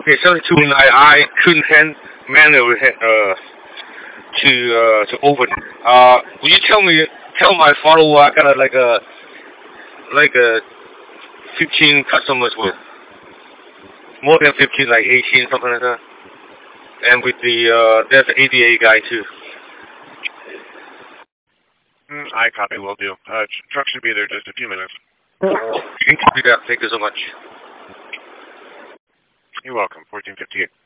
Okay, 72, and I couldn't manually to open. Will you tell my follower I got like a 15 customers with more than 15, like 18, something like that. And with the there's an ADA guy too. I copy, will do. Truck should be there just a few minutes. You can do that. Thank you so much. You're welcome. 1458.